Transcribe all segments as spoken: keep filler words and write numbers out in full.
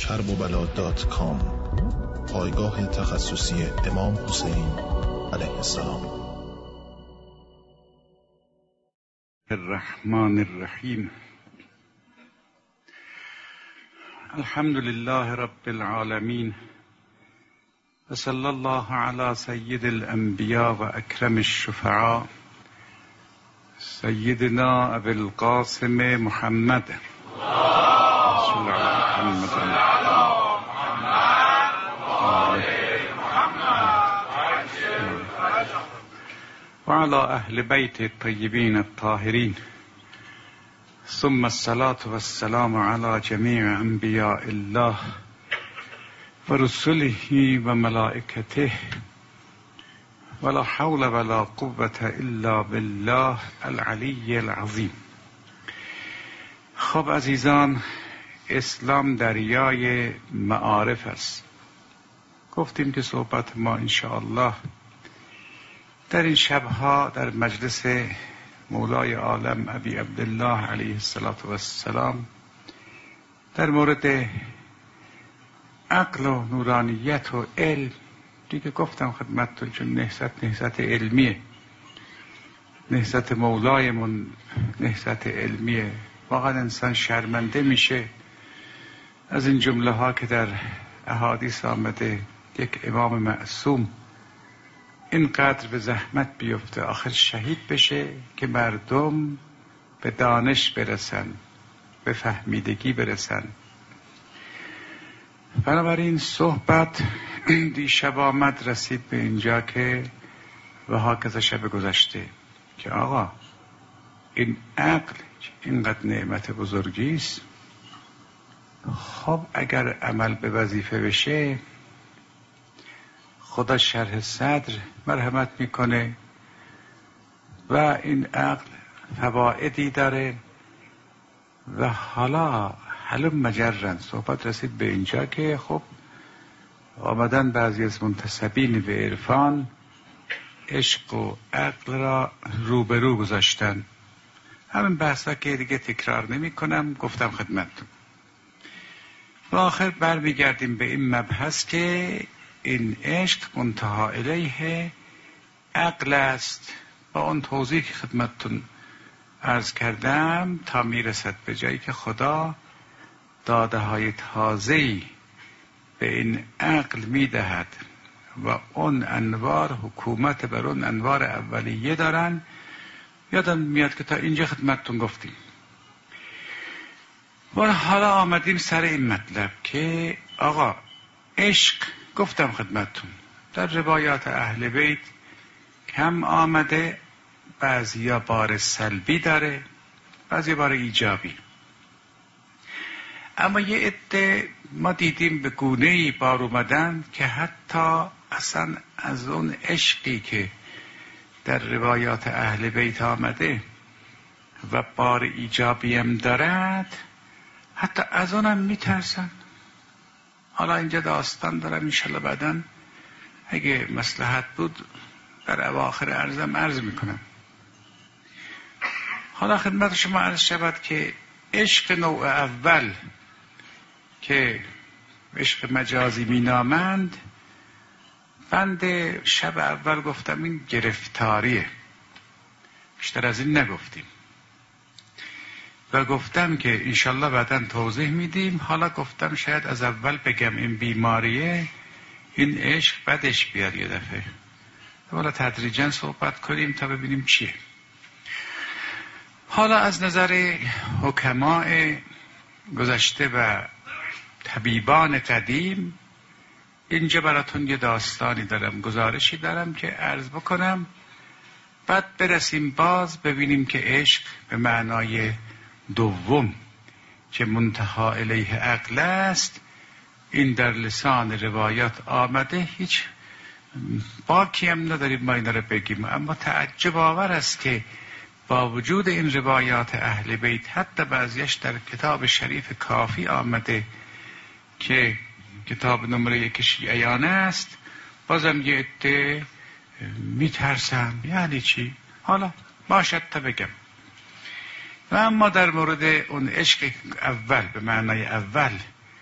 کرب و بلا دات کام، پایگاه تخصصی امام حسین علیه السلام. الرحمن الرحیم. الحمد لله رب العالمین و صلی الله علی سید الانبیاء و اکرم الشفعاء سیدنا ابی القاسم محمد رسول محمد و علی اهل بیت الطیبین الطاهرین، ثم الصلاة والسلام علی جمیع انبیاء الله و رسله و ملائکته، ولا حول ولا قوة الا بالله العلی العظیم. خب عزیزان، اسلام دریای معارف است. گفتیم که صحبت ما انشاءالله در این شبها در مجلس مولای عالم ابی عبدالله علیه السلام در مورد عقل و نورانیت و علم، دیگه گفتم خدمتتون چون نهضت نهضت علمیه، نهضت مولایمون نهضت علمیه. واقعا انسان شرمنده میشه از این جمله ها که در احادیث آمده یک امام معصوم اینقدر به زحمت بیفته آخر شهید بشه که مردم به دانش برسن، به فهمیدگی برسن. بنابراین صحبت دیشب آمد رسید به اینجا که و هاکذا شب گذشته که آقا این عقل اینقدر نعمت بزرگی است. خب اگر عمل به وظیفه بشه خدا شرح صدر مرحمت میکنه و این عقل فوائدی داره. و حالا حلم مجرن صحبت رسید به اینجا که خب آمدن بعضی از منتسبین به عرفان عشق و عقل را روبرو گذاشتن. همین بحثا که دیگه تکرار نمی کنم، گفتم خدمتتون. و آخر برمیگردیم به این مبحث که این عشق منتهی الیه عقل است، با اون توضیح که خدمتتون عرض کردم، تا میرسد به جایی که خدا داده های تازه‌ای به این عقل میدهد و اون انوار حکومت بر اون انوار اولیه دارن. یادم میاد که تا اینجا خدمتتون گفتیم. و حالا آمدیم سر این مطلب که آقا عشق، گفتم خدمتتون در روایات اهل بیت کم آمده، بعضیا بار سلبی داره، بعضی بار ایجابی. اما یه عده ما دیدیم به گونه‌ای بار اومدن که حتی اصلا از اون عشقی که در روایات اهل بیت آمده و بار ایجابی هم دارد، حتی از اونم میترسن. حالا اینجا داستان دارم، انشالله بعدن اگه مصلحت بود در اواخر عرضم عرض میکنم. حالا خدمت شما عرض شود که عشق نوع اول که عشق مجازی مینامند، بند شب اول گفتم این گرفتاریه، بیشتر از این نگفتیم و گفتم که انشالله بعداً توضیح میدیم. حالا گفتم شاید از اول بگم این بیماریه، این عشق بدش بیاد یه دفعه، حالا تدریجاً صحبت کنیم تا ببینیم چیه. حالا از نظر حکماء گذشته و طبیبان قدیم اینجا براتون یه داستانی دارم، گزارشی دارم که عرض بکنم، بعد برسیم باز ببینیم که عشق به معنای دوم که منتهی الیه عقل است، این در لسان روایات آمده. هیچ باکی هم نداریم ما این رو بگیم، اما تعجب آور است که با وجود این روایات اهل بیت حتی بعضیش در کتاب شریف کافی آمده که کتاب نمره یک شیعیان است، بازم یه عده میترسن. یعنی چی؟ حالا باشد تا بگم. و اما در مورد اون عشق اول به معنای اول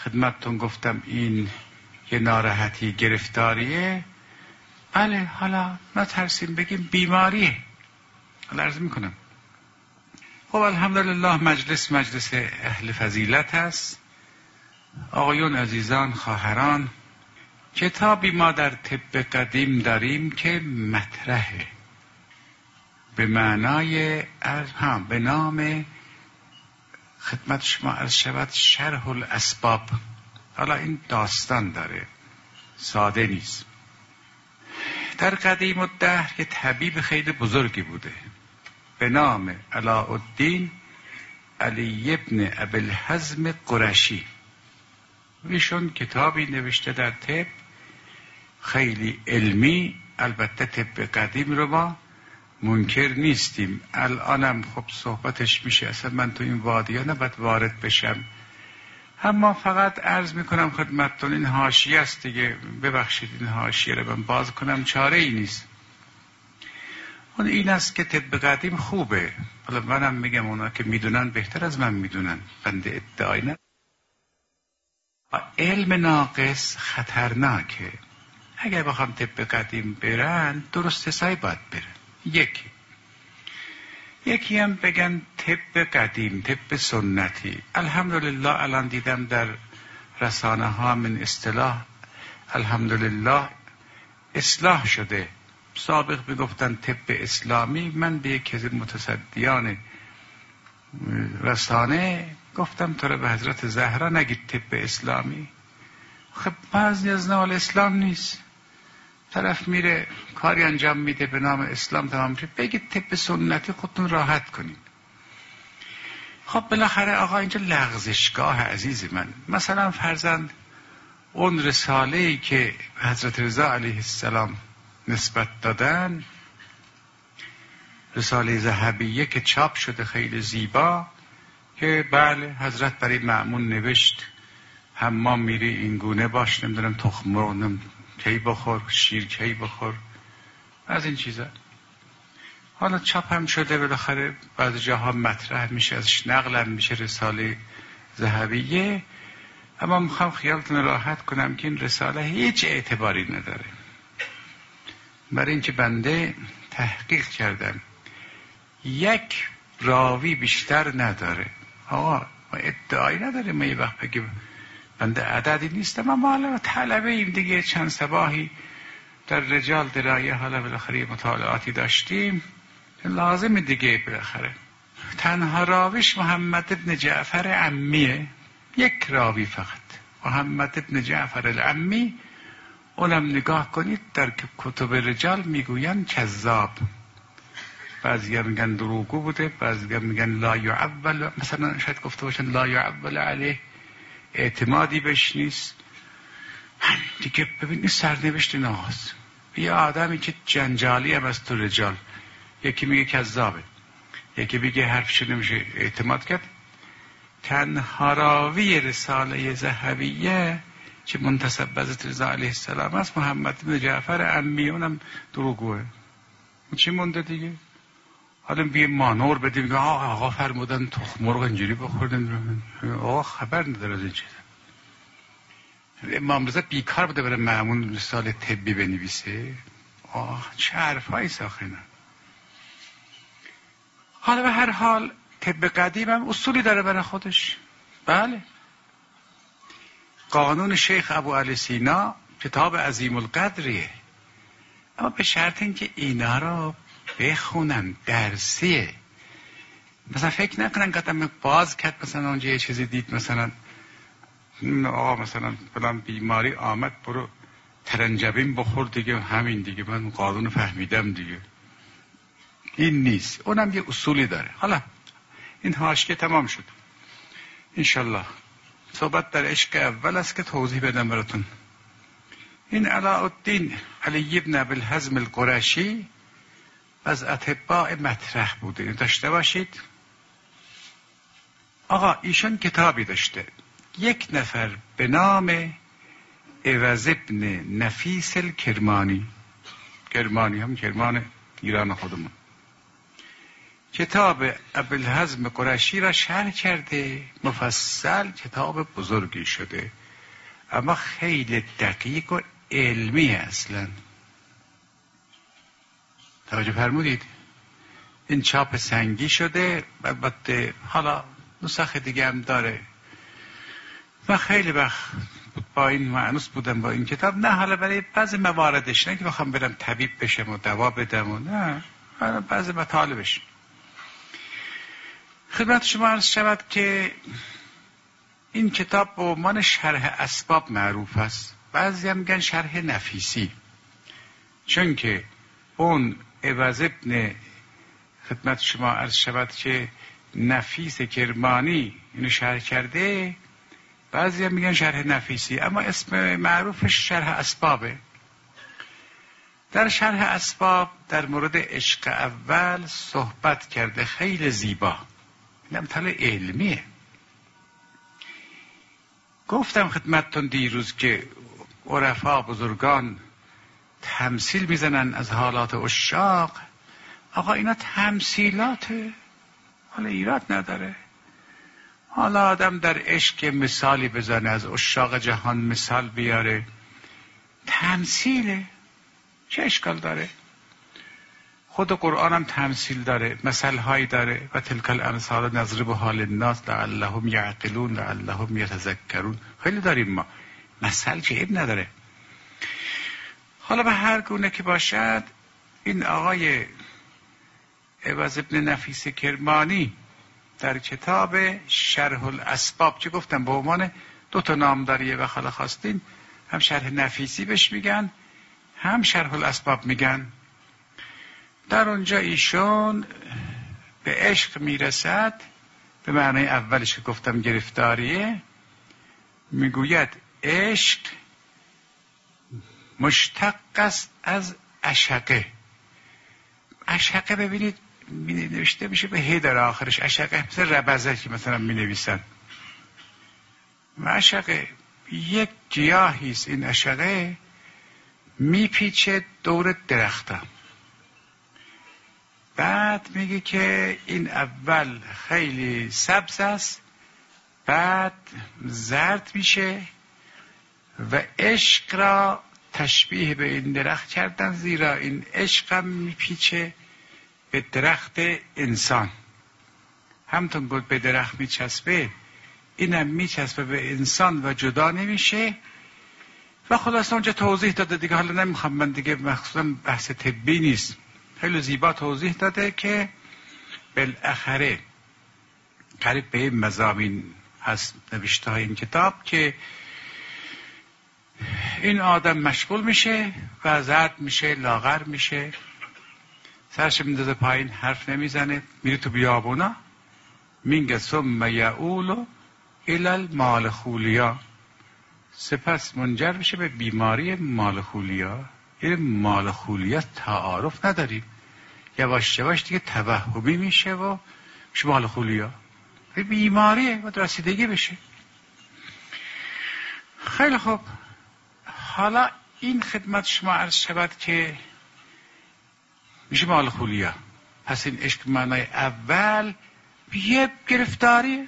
خدمتتون گفتم این یه ناراحتی گرفتاریه، بله حالا نترسیم بگیم بیماریه. حالا عرض میکنم خب الحمدلله مجلس مجلس اهل فضیلت است. آقایون عزیزان خواهران، کتابی ما در طب قدیم داریم که مطرحه به معنای ها به نام خدمت شما عرض شود شرح الاسباب. حالا این داستان داره، ساده نیست. در قدیم الدهر یه طبیب خیلی بزرگی بوده به نام علاءالدین علی ابن ابوالحزم قرشی. ایشون کتابی نوشته در طب خیلی علمی. البته طب قدیم رو ما منکر نیستیم، الانم خب صحبتش میشه، اصلا من تو این وادی ها نباید وارد بشم، اما فقط عرض میکنم خدمتتون این حاشیه است دیگه، ببخشید این حاشیه رو من باز کنم، چاره ای نیست. اون این است که طب قدیم خوبه، حالا منم میگم اونا که میدونن بهتر از من میدونن، بنده ادعای نه. علم ناقص خطرناکه. اگر بخوام طب قدیم برن درست حسابی باید برن. یکی یکی هم بگن طب قدیم، طب سنتی. الحمدلله الان دیدم در رسانه ها من اصطلاح الحمدلله اصلاح شده. سابق میگفتن طب اسلامی، من به یکی از متصدیان رسانه گفتم تو رو به حضرت زهرا نگید طب اسلامی. خب بعضی از نوال اسلام نیست، طرف میره کاری انجام میده به نام اسلام تمام میشه، بگید طب سنتی خودتون راحت کنید. خب بالاخره آقا اینجا لغزشگاه عزیز من. مثلا فرزند اون رساله‌ای که حضرت رضا علیه السلام نسبت دادن، رساله ذهبیه که چاپ شده خیلی زیبا، که بله حضرت برای مأمون نوشت حمام میری این گونه باش، نمیدونم تخم مرغ کی بخور، شیر کی بخور، از این چیزا. حالا چاپ هم شده، بالاخره بعضی جاها مطرح میشه، ازش نقل میشه رساله ذهبیه. اما میخوام خیالتون راحت کنم که این رساله هیچ اعتباری نداره، برای اینکه بنده تحقیق کردم یک راوی بیشتر نداره. آقا ما ادعایی نداریم، ما یه وقت بگیم بنده عددی نیستم، اما حالا طلبه ایم دیگه، چند صباحی در رجال درایه حالا بالاخره مطالعاتی داشتیم، لازم دیگه بالاخره. تنها راویش محمد ابن جعفر عمیه، یک راوی فقط، محمد ابن جعفر العمی. اونم نگاه کنید در کتب رجال میگوین کذاب، بعضی میگن دروغگو بوده، بعضی میگن لا یعول، مثلا شاید گفته باشن لا یعول علیه، اعتمادی بهش نیست. دیگه ببینید سرنوشت ناز. یه آدمی که جنجالی هم از تو رجال، یکی میگه کذابه، یکی میگه حرفش نمیشه اعتماد کرد. تنها راوی رساله ذهبیه که منتسب به حضرت رضا علیه السلام است محمد بن جعفر عمی، اونم دروغگوه. چی مونده دیگه؟ حالا بیه مانور بده میگه آقا آقا فرمودن تخم مرغ اینجوری بخوردن، آقا خبر نداره از این چیزا. امام رضا بیکار بوده برای مأمون رساله طبی بنویسه؟ آه چه حرفایی ساخنه. حالا به هر حال طب قدیم هم اصولی داره برای خودش. بله، قانون شیخ ابو علی سینا کتاب عظیم القدریه، اما به شرط اینکه اینا رو بخونن، درسیه. مثلا فکر نکنن قدم باز کرد مثلا اونجا یه چیزی دید، مثلا آقا مثلا فلان بیماری آمد برو ترنجبین بخور دیگه، همین دیگه من قانون فهمیدم دیگه. این نیست، اونم یه اصولی داره. حالا این حاشیه تمام شد. انشالله صحبت در عشق اول است که توضیح بدم براتون. این علاءالدین علی ابن ابوالحزم القرشی از اطباء مطرح بوده، داشته باشید. آقا ایشون کتابی داشته، یک نفر به نام عوض ابن نفیس الکرمانی، کرمانی هم کرمان ایران خودمون، کتاب ابوالحزم قرشی را شرح کرده، مفصل کتاب بزرگی شده، اما خیلی دقیق و علمی اصلا. توجه فرمودید؟ این چاپ سنگی شده، البته حالا نسخه دیگه هم داره. و خیلی وقت با این معنوس بودم با این کتاب، نه حالا برای بعضی مواردش، نه که بخوام برم طبیب بشم و دوا بدم و نه، حالا بعضی مطالبش. خدمت شما عرض شود که این کتاب به عنوان شرح اسباب معروف است، بعضی هم میگن شرح نفیسی، چون که اون عوض ابن خدمت شما عرض شود که نفیس کرمانی اینو شرح کرده، بعضی هم میگن شرح نفیسی، اما اسم معروفش شرح اسبابه. در شرح اسباب در مورد عشق اول صحبت کرده، خیلی زیبا، این مطلب علمیه. گفتم خدمتتون دیروز که عرفا بزرگان تمثیل میزنن از حالات عشاق. آقا اینا تمثیلاته، حالا ایراد نداره. حالا آدم در عشق مثالی بزنه، از عشاق جهان مثال بیاره، تمثیله، چه اشکال داره؟ خود قرآن هم تمثیل داره، مثل هایی داره. و تلک الامثال نضربها للناس لعلهم یعقلون لعلهم یتذکرون. خیلی داریم ما مثل، که عیب نداره. حالا به هر گونه که باشد، این آقای عوض ابن نفیس کرمانی در کتاب شرح الاسباب، چه گفتم به عنوان دو تا نام داریه و خاله خواستین، هم شرح نفیسی بهش میگن، هم شرح الاسباب میگن. در اونجا ایشون به عشق میرسد، به معنی اولش که گفتم گرفتاریه، میگوید عشق مشتق است از عشقه. عشقه ببینید می نوشته میشه به هی در آخرش، عشقه مثل ربزه که مثلا می نویسن. عشقه یک گیاهیست، این عشقه میپیچه دور درخته. بعد میگه که این اول خیلی سبز است، بعد زرد میشه و عشق را تشبیه به این درخت کردن، زیرا این عشق هم میپیچه به درخت انسان. همتون بود به درخت میچسبه، اینم میچسبه به انسان و جدا نمیشه. و خلاصه اونجا توضیح داده دیگه، حالا نمیخوام من دیگه، مخصوصا بحث طبی نیست، خیلی زیبا توضیح داده که بالاخره قریب به این مضامین هست نوشته های این کتاب که این آدم مشغول میشه و زرد میشه، لاغر میشه، سرش میندازه پایین، حرف نمیزنه، میره تو بیابونا، مینگه ثم یعولو الی المالخولیا، سپس منجر میشه به بیماری مالخولیا. یعنی مالخولیا تعارف نداریم، یواش یواش دیگه توهمی میشه و میشه مالخولیا، بیماریه و رسیدگی بشه. خیلی خوب، حالا این خدمت شما عرض شود که میشه مالخولیا. پس این عشق معنای اول یه گرفتاریه.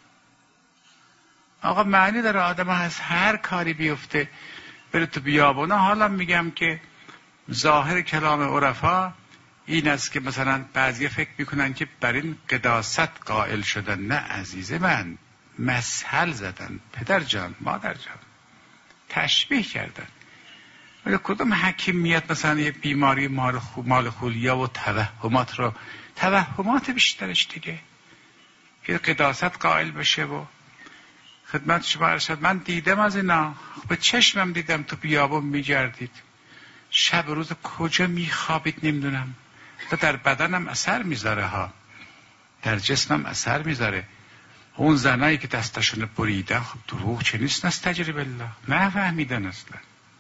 آقا معنی داره آدم هست هر کاری بیفته بره تو بیابونه. حالا میگم که ظاهر کلام عرفا این است که مثلا بعضی فکر میکنن که بر این قداست قائل شدن. نه عزیز من، مثل زدن، پدر جان مادر جان، تشبیه کردن. ولی کدوم حکیم میاد مثلا یه بیماری مالخولیا و توهمات رو، توهمات بیشترش دیگه، که قداست قائل بشه. و خدمت شما ارشد من دیدم از اینا، به چشمم دیدم تو بیابون میگردید، شب روز کجا میخوابید نمیدونم، تا در بدنم اثر میذاره ها، در جسمم اثر میذاره. اون زنایی که دستشون بریدن، خب دروغ چه نیست، از تجربه الله نه فهمیدن اصلا.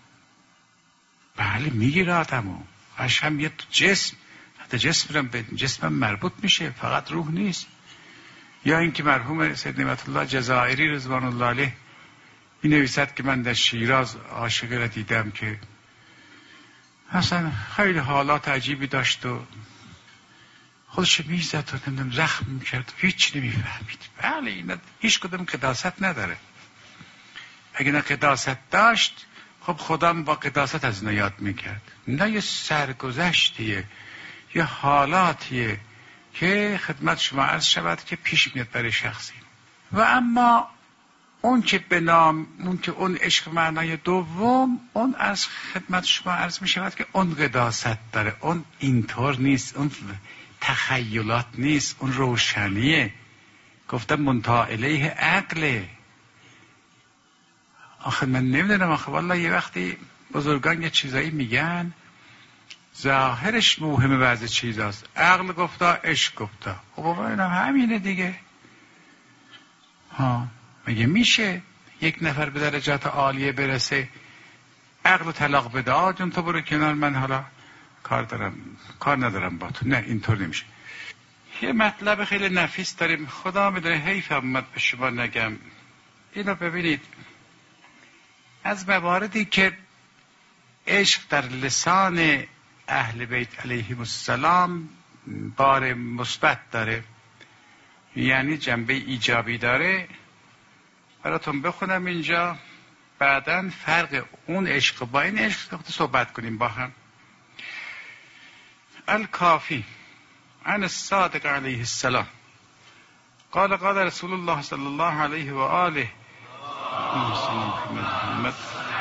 بله میگیره آدمو، هم یه تو جسم، حتی جسم به جسمم مربوط میشه، فقط روح نیست. یا اینکه مرحوم سید نعمت الله جزائری رضوان الله علیه می نویسد که من در شیراز عاشقی را دیدم که اصلا خیلی حالات عجیبی داشت و خودش میزد و نمیدونم زخم میکرد، هیچ نمیفهمید. بله اینا هیچ کدوم قداست نداره. اگه نه قداست داشت خب خدا با قداست از اینا یاد میکرد. نه یه سرگذشتیه، یه حالاتیه که خدمت شما عرض شود که پیش میاد برای شخصی. و اما اون که به نام اون که اون عشق معنای دوم، اون از خدمت شما عرض می شود که اون قداست داره، اون اینطور نیست، اون تخیلات نیست، اون روشنیه. گفتم منتها الیه عقله. آخه من نمیدونم، آخه والله یه وقتی بزرگان یه چیزایی میگن ظاهرش موهمه بعضی چیزاست، عقل گفتا عشق گفتا. خب بابا اینم همینه دیگه. ها مگه میشه یک نفر به درجات عالیه برسه عقل طلاق بده؟ آ جون تو برو کنار، من حالا کار دارم، کار ندارم با تو. نه اینطور نمیشه. یه مطلب خیلی نفیس داریم، خدا میدونه حیف اومد به شما نگم. اینو ببینید، از مواردی که عشق در لسان اهل بیت علیهم السلام بار مثبت داره، یعنی جنبه ایجابی داره، براتون بخونم اینجا، بعداً فرق اون عشق با این عشق صحبت کنیم با هم. الکافی عن الصادق علیه السلام قال قال رسول الله صلی الله علیه و آله محمد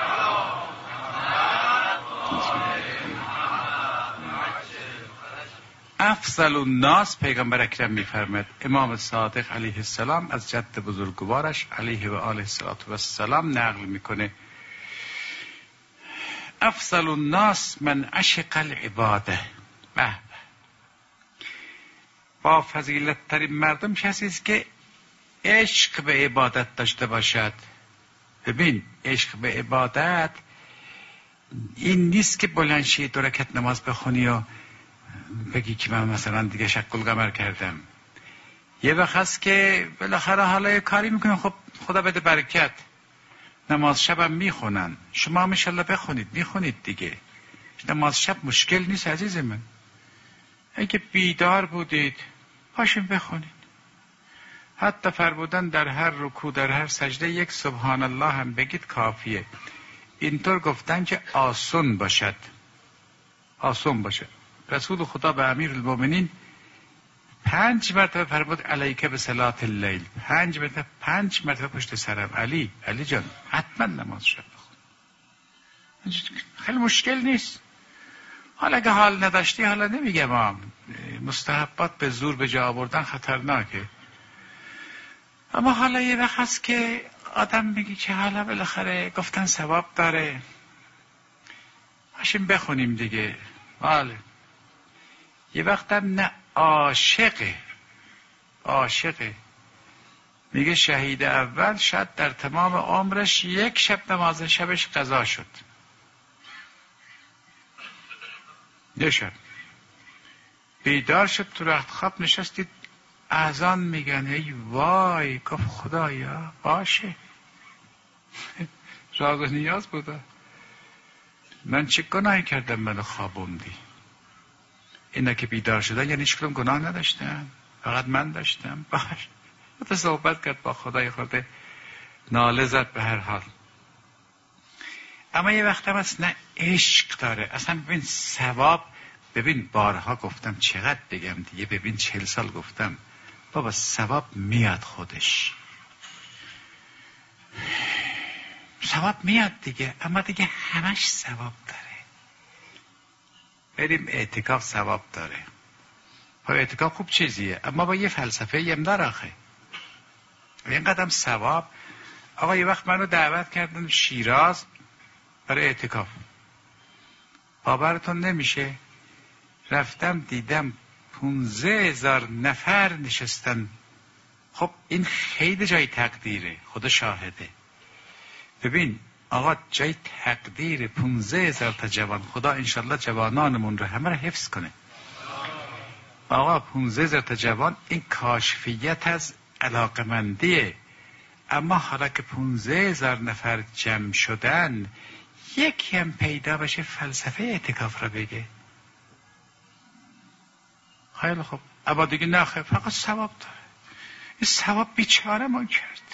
افضل الناس، پیغمبر اکرم میفرماد، امام صادق علیه السلام از جد بزرگوارش علیه و آله السلام نقل میکنه، افضل الناس من عشق العباده. به با فضیلت ترین مردم کسی است که عشق به عبادت داشته باشد. ببین عشق به عبادت این نیست که بلند شی دو رکعت نماز بخونی و بگی که من مثلا دیگه شق القمر کردم. یه وقت هست که بالاخره حالا یه کاری میکنن، خب خدا بده برکت، نماز شبم میخونن، شما هم انشالله بخونید، میخونید دیگه. نماز شب مشکل نیست عزیز من. اگه بیدار بودید پاشین بخونید. حتی فرمودن در هر رکوع در هر سجده یک سبحان الله هم بگید کافیه. اینطور گفتن که آسون باشد، آسون باشد. رسول خدا به امیر المؤمنین پنج مرتبه فرمود علیک به صلات اللیل، پنج مرتبه پنج مرتبه پشت سرم، علی علی جان حتما نماز شب بخون. خیلی مشکل نیست. حالا اگه حال نداشتی، حالا نمیگم ما مستحبات به زور به جا آوردن خطرناکه، اما حالا یه وقت هست که آدم میگی که حالا بالاخره گفتن ثواب داره، باشیم بخونیم دیگه. بله یه وقت هم نه عاشقه، عاشقه میگه شهید اول شاید در تمام عمرش یک شب نماز شبش قضا شد، یه شب بیدار شد تو رخت خواب نشستید اذان میگن، ای وای، گفت خدایا باشه راز و نیاز بوده، من چه گناهی کردم منو خوابوندی؟ اینا که بیدار شدن یعنی هیچ کدوم گناه نداشتن، فقط من داشتم. باش تو صحبت کرد با خدای خورده ناله زد به هر حال. اما یه وقت هم هست نه عشق داره اصلا. ببین ثواب، ببین بارها گفتم چقدر بگم دیگه، ببین چهل سال گفتم بابا ثواب میاد خودش، ثواب میاد دیگه، اما دیگه همش ثواب داره. بریم اعتکاف ثواب داره، خب اعتکاف خوب چیزیه، اما با یه فلسفه یم داره آخه. این قدم ثواب. آقا یه وقت منو دعوت کردن شیراز برای اعتکاف، باورتون نمیشه رفتم دیدم پونزه هزار نفر نشستن. خب این خیلی جای تقدیره، خدا شاهده. ببین آقا جای تقدیر پونزه هزار تا جوان، خدا انشالله جوانانمون رو همه رو حفظ کنه. آقا پونزه هزار تا جوان این کاشفیت از علاقمندیه، اما حالا که پونزه هزار نفر جمع شدن یکی هم پیدا بشه فلسفه اعتکاف رو بگه. خیلی خوب اما دیگه نخه، فقط ثواب داره. این ثواب بیچاره ما کرد.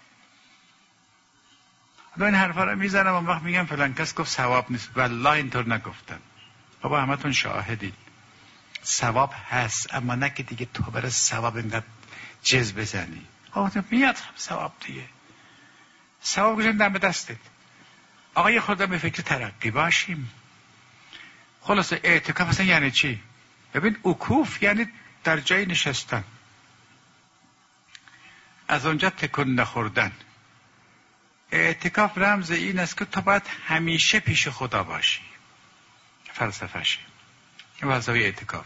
حالا این حرفا رو میزنم اون وقت میگم فلان کس گفت ثواب نیست. والله اینطور نگفتم. بابا همتون شاهدید. ثواب هست، اما نه که دیگه تو برای ثواب اینقدر جز بزنی. آقا میاد ثواب دیگه. ثواب گذاشتن دم دستت. آقا یه خورده به فکر ترقی باشیم. خلاصه اعتکاف اصلا یعنی چی؟ ببین وقوف یعنی در جای نشستن، از اونجا تکون نخوردن. اعتکاف رمز این است که تو باید همیشه پیش خدا باشی. فلسفه‌شه. این وظیفه اعتکاف.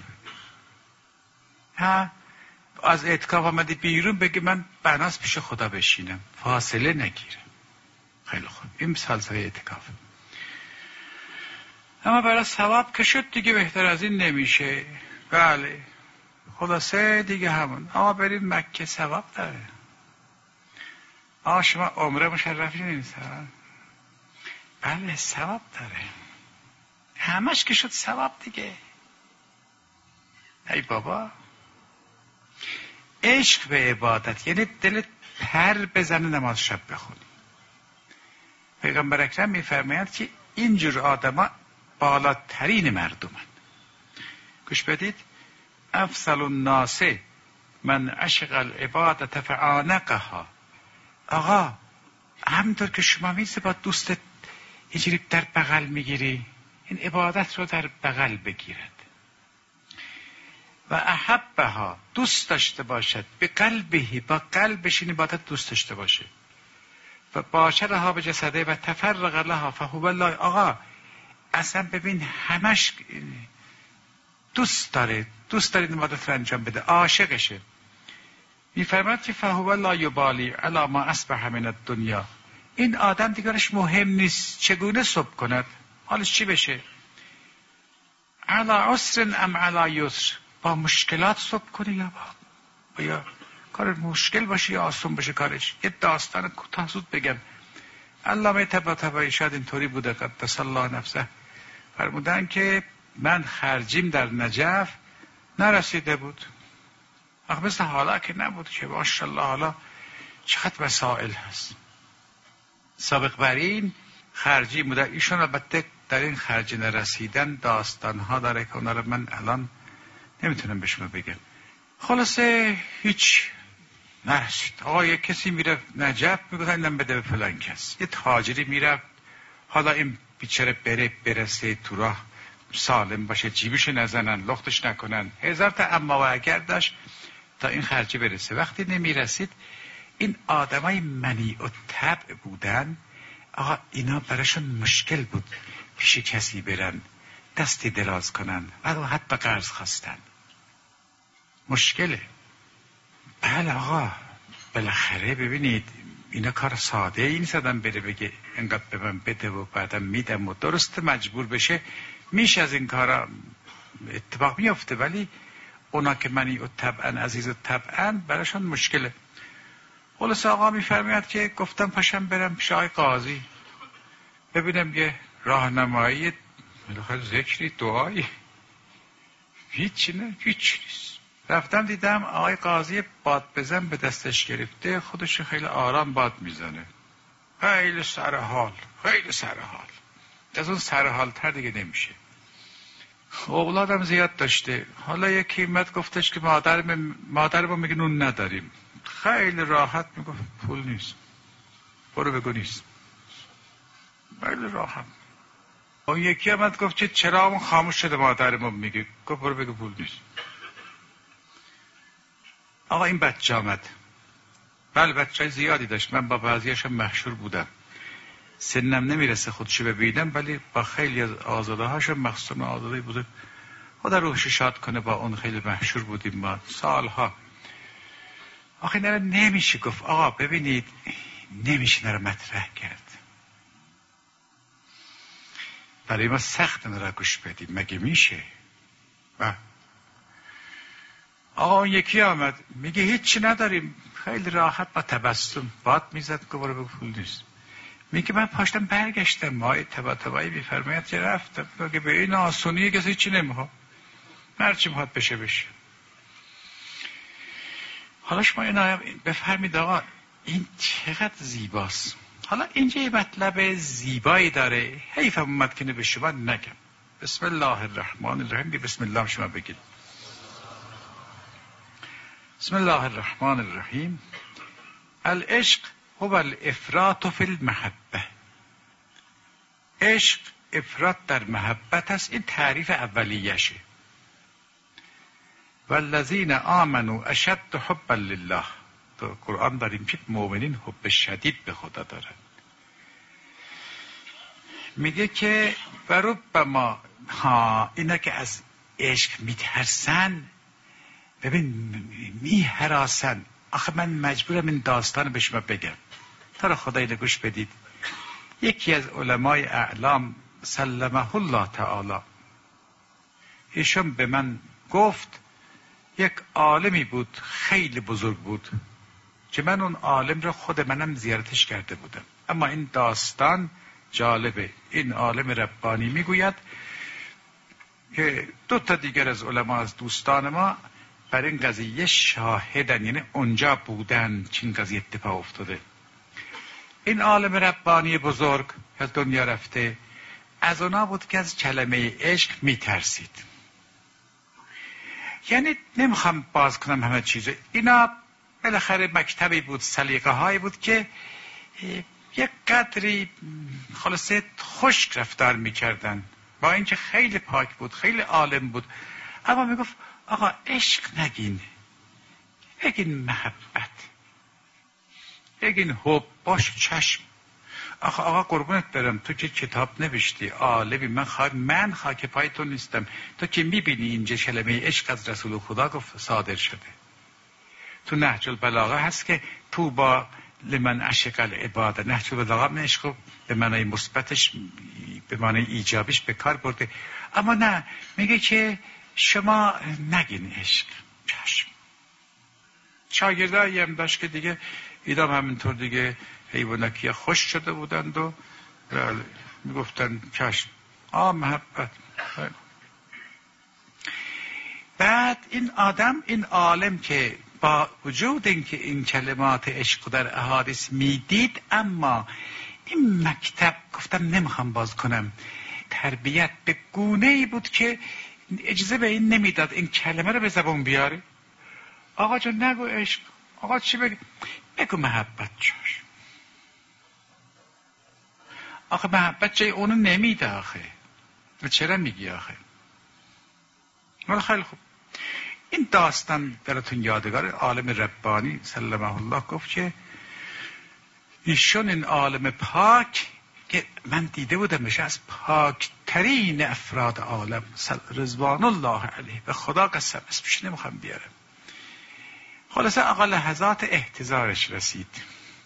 ها از اعتکاف آمدی بیرون بگی من بناس پیش خدا بشینم، فاصله نگیرم. خیلی خوب، این فلسفه اعتکاف. اما برای ثواب که شد دیگه بهتر از این نمیشه. بله خلاصه دیگه همون. آقا بریم مکه ثواب داره. آقا شما عمره مشرفی نیست. بله ثواب داره. همش که شد ثواب دیگه. ای بابا عشق به عبادت یعنی دلت پر بزنه نماز شب بخونی. پیغمبر اکرم میفرماید که اینجور آدما بالاترین مردمن. گوش بدید. افضل الناس من عشق العبادت فعانقها. آقا همونطور که شما میزه با دوستت اینجوری در بغل میگیری، این عبادت رو در بغل بگیرد. و احبها دوست داشته باشد، به قلبی با قلبش این عبادت دوست داشته باشه. و باشرها به جسده و تفرق لها فهو الله. آقا اصلا ببین همش دوست داره، دوست داره این عبادت رو انجام بده، عاشقشه. میفرماید که فهو لا یبالی علی ما اصبح من الدنیا. این آدم دیگرش مهم نیست چگونه صبح کند، حالش چی بشه. علی عسر ام علی یسر. با مشکلات صبح کنه یا با یا کار مشکل باشه یا آسون باشه کارش. یه داستان کوتاه زود بگم. علامه طباطبایی شاید اینطوری بوده قدس الله نفسه، فرمودن که من خرجیم در نجف نرسیده بود. آخه مثل حالا که نبود که ماشاءالله حالا چقدر مسائل هست. سابق بر این خرجی بوده. ایشون البته در این خرجی نرسیدن داستانها داره که اونا رو من الان نمیتونم به شما بگم. خلاصه هیچ نرسید. آقا یک کسی میره نجف میگفتن اینم بده به فلان کس. یه تاجری میره، حالا این بیچاره بره برسه تو راه سالم باشه، جیبش نزنن، لختش نکنن، هزار تا اما و اگر داشت تا این خرجی برسه. وقتی نمیرسید این آدمای منیع و طبع بودن. آقا اینا براشون مشکل بود پیش کسی برن دستی دراز کنن و حتی قرض خواستن. مشکله. بله آقا بالاخره ببینید اینا کار ساده ای نیست آدم بره بگه انقدر به من بده و بعدم میدم و درست مجبور بشه. میشه از این کارا اتفاق میفته، ولی اونا که منی و طبعا عزیز و طبعا براشون مشکله. خلاص آقا میفرماید که گفتم پاشم برم پیش آقای قاضی ببینم یه راهنمایی، بالاخره ذکری دعایی. هیچ نه، هیچ نیست. رفتم دیدم آقای قاضی باد بزن به دستش گرفته، خودش خیلی آرام باد میزنه. خیلی سرحال، خیلی سرحال. از اون سرحال تر دیگه نمیشه. اولادم زیاد داشته. حالا یکی اومد گفتش که مادر مادر ما میگه نون نداریم. خیلی راحت میگفت پول نیست، برو بگو نیست. خیلی راحت. اون یکی اومد گفت چه چرا اون خاموش شده مادر ما میگه، گفت برو بگو پول نیست. آقا این بچه آمد. بله بچه زیادی داشت، من با بعضیاشم مشهور بودم. سنم نمیرسه خودشو ببینم، ولی با خیلی از آزاده هاشم مخصوصا آزاده بوده. خدا روحش شاد کنه، با اون خیلی مشهور بودیم ما سالها. آخه اینا نمیشه گفت. آقا ببینید نمیشه اینا رو مطرح کرد. برای ما سخت اینا رو گوش بدیم. مگه میشه؟ با. آقا اون یکی آمد میگه هیچی نداریم. خیلی راحت با تبسم باد میزد که برو بگو پول نیست. میگه من پاشتم برگشتم. ما طباطبایی میفرماید که رفتم. میگه به این آسونیه کسی چی نمیخواد، مرچی میخواد بشه بشه. حالا شما اینا بفرمید آقا این چقدر زیباست. حالا اینجا یه مطلب زیبایی داره، حیفم اومد که به شما نگم. بسم الله الرحمن الرحیم. بسم الله شما بگید. بسم الله الرحمن الرحیم. العشق هو الافراط فی المحبه. عشق افراط در محبت است. این تعریف اولیشه. والذین آمنوا اشد حبا لله. تو قرآن داریم که مؤمنین حب شدید به خدا دارن. میگه که وربما ها اینا که از عشق میترسن، ببین میهراسن. آخه من مجبورم این داستان به شما بگم تا را خدای نگوش بدید. یکی از علمای اعلام سلمه الله تعالی، ایشون به من گفت یک عالمی بود خیلی بزرگ بود که من اون عالم را خود منم زیارتش کرده بودم. اما این داستان جالبه. این عالم ربانی میگوید که دو تا دیگر از علما از دوستان ما بر این قضیه شاهدن، یعنی اونجا بودن چین قضیه اتفاق افتاده. این عالم ربانی بزرگ از دنیا رفته، از اونا بود که از کلمه عشق میترسید. یعنی نمیخوام باز کنم همه چیزو. اینا بالاخره مکتبی بود، سلیقه هایی بود که یک قدری خلاصه خشک رفتار میکردن، با اینکه خیلی پاک بود، خیلی عالم بود، اما میگفت آقا عشق نگین، بگین محبت، بگین حب. باش چشم. آقا آقا قربونت برم، تو که کتاب نوشتی، عالمی، من خواهد من خاک پای تو نیستم. تو که میبینی اینجا کلمه عشق از رسول خدا گفت صادر شده. تو نهج البلاغه هست که تو با لمن عشق العباده. نهج البلاغه من عشق به معنای مثبتش، به معنای ایجابیش به کار برده. اما نه، میگه که شما نگین عشق. چشم. شاگردایی هم داشت که دیگه ایدام همینطور دیگه حیوانکی خوش شده بودند و میگفتن چشم. آه محبت. بعد این آدم، این عالم که با وجود اینکه این کلمات عشق در احادیث میدید، اما این مکتب گفتم نمیخوام باز کنم، تربیت به گونه‌ای بود که اجازه به این نمیداد این کلمه رو به زبان بیاره. آقا جان نگو عشق. آقا چی بگی؟ بگو محبت. چاش. آخه محبت جای اونو نمیده. آخه چرا میگی آخه؟ ولی خیلی خوب. این داستان براتون یادگار عالم ربانی سلمه الله گفت که ایشون این عالم پاک که من دیده بودمش، از پاکترین افراد عالم رضوان الله علیه، به خدا قسم اسمش نمیخوام بیارم. خلاصه آقا لحظات احتضارش رسید،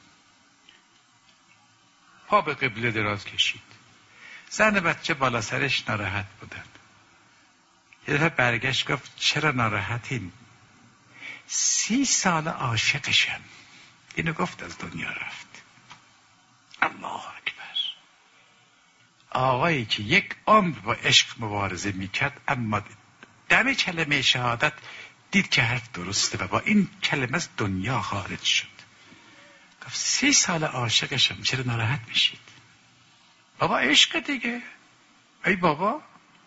پا به قبله دراز کشید، زن بچه بالا سرش ناراحت بودن. یه دفعه برگشت گفت چرا ناراحتین؟ سی سال عاشقشم. اینو گفت از دنیا رفت. الله اکبر. آقایی که یک عمر با عشق مبارزه میکرد، اما دم کلمه شهادت دید که حرف درسته و با این کلمه از دنیا خارج شد. گفت سی سال عاشقشم، چرا ناراحت میشید؟ بابا عشق دیگه. ای بابا.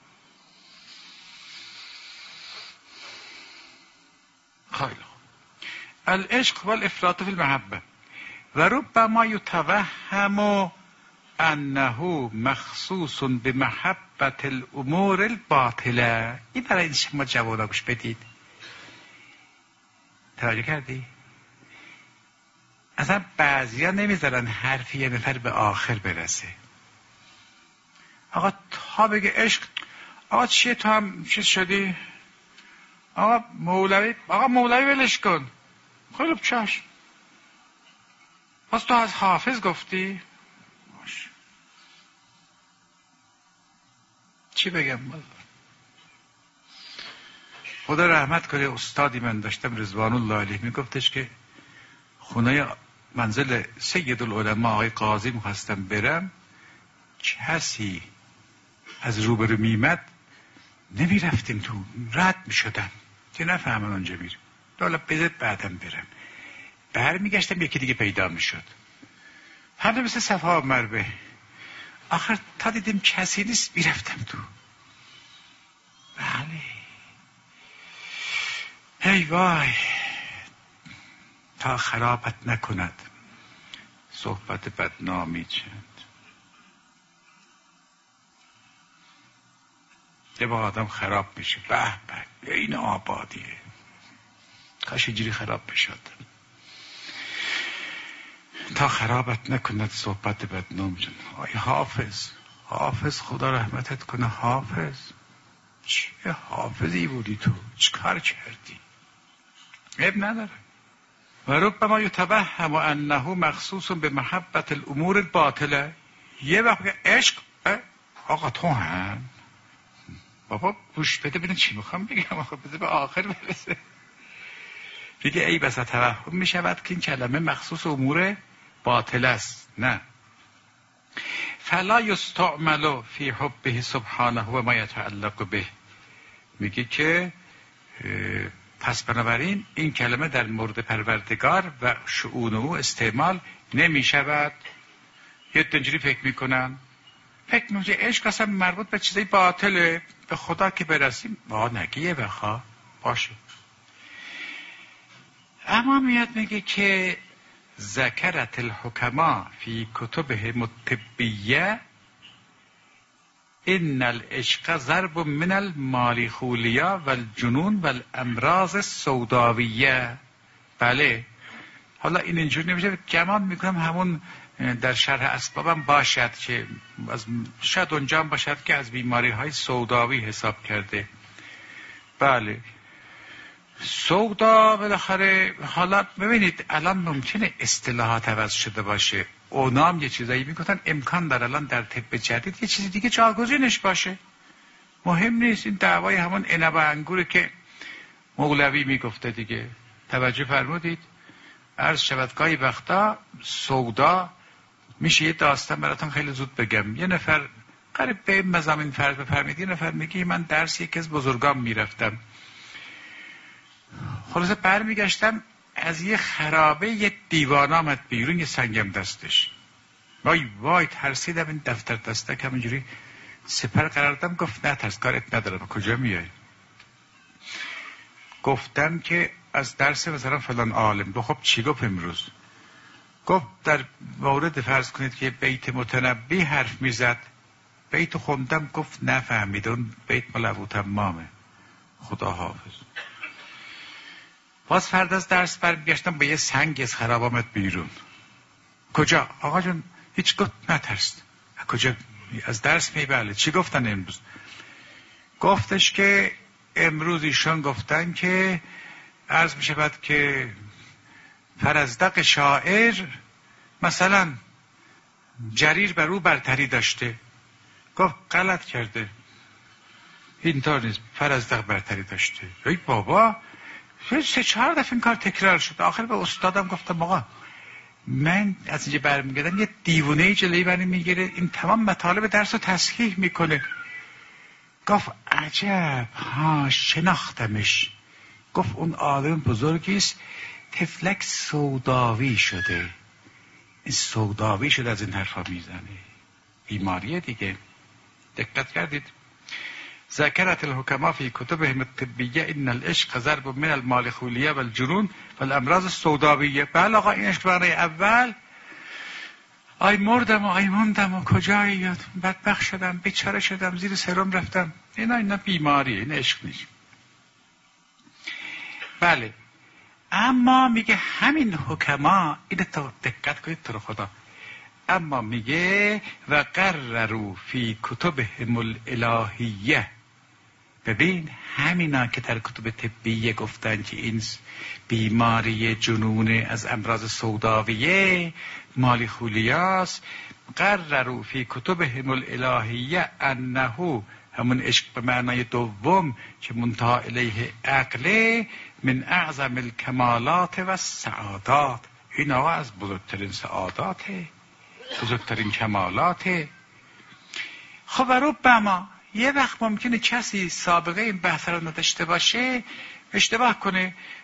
خیلی خوب. العشق والافراط فی المحبه و ربما یتوهم انه مخصوص بمحبت الامور الباطله. این برای این شما جواب گوش بدید. توجه کردی؟ اصلا بعضی ها نمیذارن حرفی یه نفر به آخر برسه. آقا تا بگه عشق، آقا چیه تو هم چیز شدی؟ آقا مولوی، آقا مولوی ولش کن. خیلی چشم. پس تو از حافظ گفتی؟ باش. چی بگم؟ خدا رحمت کنه، استادی من داشتم رضوان الله علیه میگفتش که خونه منزل سید العلماء آقای قاضی میخواستم برم، کسی از روبرو میمد نمیرفتیم تو، رد میشدن که نفهمن اونجا میریم. حالا بذار بعدم برم. برمیگشتم یکی دیگه پیدا میشد. همه مثل صفا و مروه. آخر تا دیدیم کسی نیست میرفتم تو. بله. هی وای، تا خرابت نکند صحبت بدنامی چند. یه با آدم خراب میشه، به به این آبادیه، کاش اینجوری خراب بشد. تا خرابت نکند صحبت بدنام چند. آی حافظ، حافظ خدا رحمتت کنه. حافظ چه حافظی بودی تو، چه کار کردی؟ عیب نداره. و ربما یتوهم انه مخصوص به محبت الامور الباطله. یه وقت عشق آقا تو هم بابا گوش بده ببین چی میخوام بگم، آقا بده به آخر برسه. دیگه ای بسا توهم میشود که این کلمه مخصوص امور باطل است. نه، فلا یستعمل فی حبه سبحانه و ما یتعلق به. میگه که پس بنابراین این کلمه در مورد پروردگار و شؤون او استعمال نمی شود. یه اینجوری فکر میکنن، فکر میکنن عشق اصلا مربوط به چیزای باطله، به خدا که برسیم با نگیه بخوا باشه. اما میاد میگه که ذکرت الحکما فی کتبهم الطبیه ان العشق ضرب من المالیخولیا و الجنون و الامراض السوداویه. بله، حالا این اینجور نمیشه، گمان میکنم همون در شرح اسبابم باشد که از شاید اونجا هم باشد که از بیماری های سوداوی حساب کرده. بله، سودا بالاخره. حالا ببینید الان ممکنه اصطلاحات عوض شده باشه، اونام یه چیزایی میگفتن، امکان داره الان در طب جدید یه چیزی دیگه جاگزینش باشه. مهم نیست. این دعوای همون عنب و انگوره که مولوی میگفته دیگه. توجه فرمودید؟ عرض شود گاهی وقتا سودا میشه یه داستان براتون خیلی زود بگم. یه نفر قریب به مضامین فرض بفرمایید، یه نفر میگه من درس یکی از بزرگان میرفتم، خلاصه برمیگشتم از یه خرابه یه دیوان آمد بیرون، یه سنگم دستش. وای وای ترسیدم، این دفتر دستک همینجوری سپر قرار دادم. گفت نه ترس، کارت ندارم. کجا میای؟ گفتم که از درس مثلا فلان عالم. خب چی گفت امروز؟ گفت در مورد فرض کنید که بیت متنبی حرف میزد، بیت خوندم. گفت نفهمید، اون بیت مال ابو تمامه. خدا حافظ. باز فرد از درس برگشتم با یه سنگ از خراب آمد بیرون. کجا؟ آقا جون هیچ. گفت نترست. کجا؟ از درس می. بله. چی گفتن امروز؟ گفتش که امروز ایشان گفتن که عرض می شود که فرزدق شاعر مثلا جریر بر او برتری داشته. گفت غلط کرده، اینطور نیست، فرزدق برتری داشته. ای بابا، سه چهار دفعه این کار تکرار شد. آخر به استادم گفتم آقا من از اینجا برمیگردم یه دیوونه جلوی من میگیره، این تمام مطالب درس رو تصحیح میکنه. گفت عجب، ها شناختمش. گفت اون آدم بزرگیست، تفلک سوداوی شده. این سوداوی شده از این حرفا میزنه. بیماریه دیگه. دقت کردید؟ ذکرت الحکما فی کتبهم الطبیه ان العشق ضرب من المالیخولیا و الجنون و الامراض السوداویه. بله آقا، این عشق برای اول آی مردم و آی موندم و کجایی یاد بدبخت شدم، بیچاره شدم، زیر سرم رفتم. اینا اینا بیماریه، این عشق نیست. بله، اما میگه همین حکما، این تو دقت کنید تو رو خدا، اما میگه و قرروا فی کتبهم الالهیه. ببین همینا که در کتب طبیه گفتن که این بیماری جنون از امراض سوداویه مالیخولیاست، قرروا فی کتبهم الالهیه انه، همون عشق به معنای دوم که منتهی الیه عقله، من اعظم الکمالات و السعادات. این آقا از بزرگترین سعاداته، بزرگترین کمالاته. خب ربما یه وقت ممکنه کسی سابقه این بحث رو نداشته باشه، اشتباه کنه.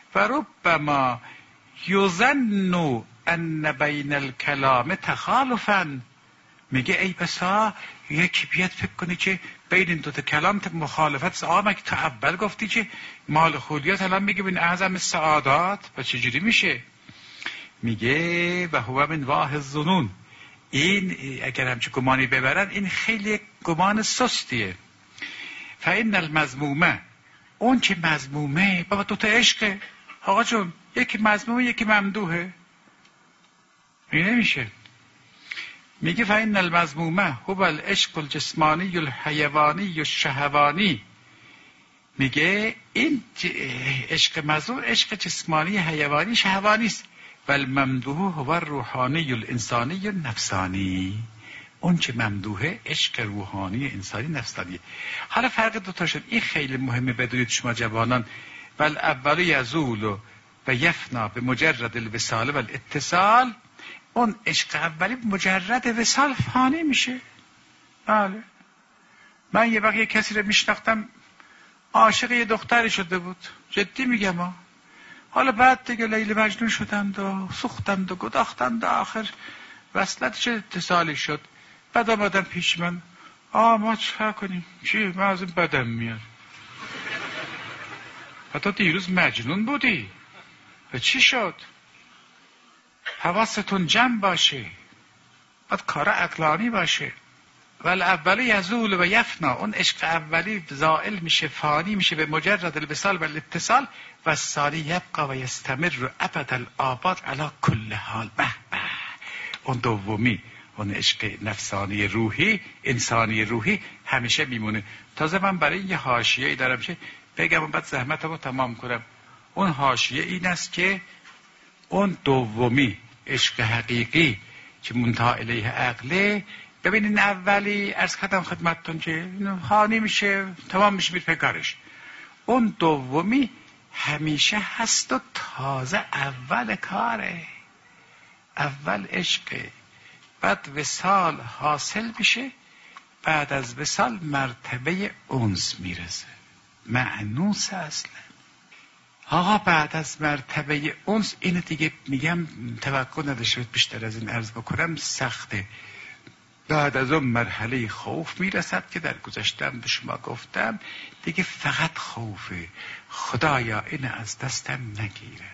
و ربما یظن ان بین الکلام تخالفا. میگه ای بسا یکی بیاد فکر کنی که بین این دوتا کلام مخالفت. آقا مگه تا اول گفتی که مال خولیات الان میگه بین اعظم السعادات و چجوری میشه؟ میگه و هو من واه الظنون. این اگر همچه گمانی ببرن این خیلی گمان سستیه. فإن المذمومه، اون که مذمومه بابا دوتا عشقه آقا جون، یکی مذمومه یکی ممدوحه، این نمیشه. میگه فإن المذمومه هو العشق الجسمانی الحیوانی الشهوانی. میگه این عشق مذموم عشق جسمانی حیوانی شهوانی است. و الممدوح هو الروحانی الانسانی النفسانی. اون که ممدوحه عشق روحانی انسانی نفسانی. حالا فرق دوتا شد. این خیلی مهمه بدونید شما جوانان. و الاول یزول و یفنا به مجرد الوصال و الاتصال. اون عشق اولی مجرد وصال فانی میشه. بله، من یه وقت یه کسی رو میشناختم عاشق یه دختری شده بود، جدی میگم ها. حالا بعد دیگه لیلی مجنون شدند و سوختند و گداختند و آخر وصلت چه اتصالی شد. بعد آمدن پیش من، آه ما چه کنیم؟ چی؟ من از این بدم میاد. و تو دیروز مجنون بودی و چی شد؟ حواستون جمع باشه، باید کار عقلانی باشه. ولی اولی یزول و یفنا، اون عشق اولی زائل میشه فانی میشه به مجرد الوصال و الاتصال. و ثانی یبقى و یستمر ابد الآباد علی کل حال. به به. اون دومی اون عشق نفسانی روحی انسانی روحی همیشه میمونه. تازه من برای یه حاشیه‌ای دارم چه بگم و بعد زحمتمو تمام کنم. اون حاشیه این است که اون دومی عشق حقیقی که منتهی الیه عقله، ببینین اولی عرض کردم خدمتتون که هانی میشه تمام میشه میره کارش. اون دومی همیشه هست و تازه اول کاره، اول عشقه، بعد وصال حاصل میشه، بعد از وصال مرتبه انس میرسه، معنوس اصلا. آقا بعد از مرتبه انس این دیگه میگم توقع نداشته بیشتر از این عرض بکنم سخته. بعد از اون مرحله خوف میرسد که در گذشتم به شما گفتم دیگه فقط خوفه، خدایا این از دستم نگیره.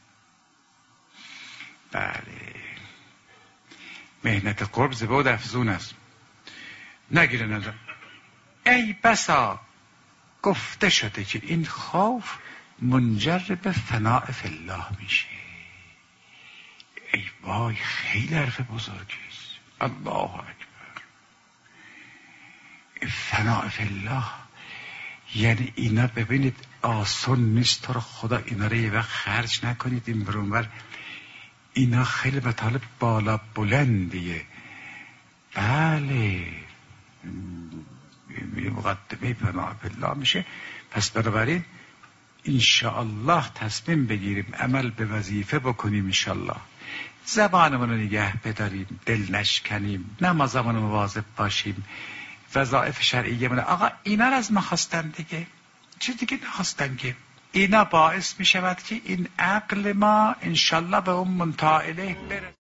بله، مهنت قرب زباد افزون است، نگیره نظر. ای بسا گفته شده که این خوف منجر به فناء فی الله میشه. ای وای خیلی حرف بزرگی است. الله اکبر. فناء فی الله یعنی اینا ببینید آسان نیست. تو رو خدا اینا رو یه وقت خرج نکنید این برونور. اینا خیلی مطالب بالا بلندیه. بله، مقدمه فناء فی الله میشه. پس بنابراین انشاءالله تصمیم بگیریم عمل به وظیفه بکنیم. انشاءالله زبانمون رو نگه بداریم، دل نشکنیم، نمازمون رو مواظب باشیم، وظایف شرعیه من. آقا اینا رو از ما خواستن دیگه، چیز دیگه نخواستن که. اینا باعث می شود که این عقل ما انشاءالله به اون منتهی الیه برسه.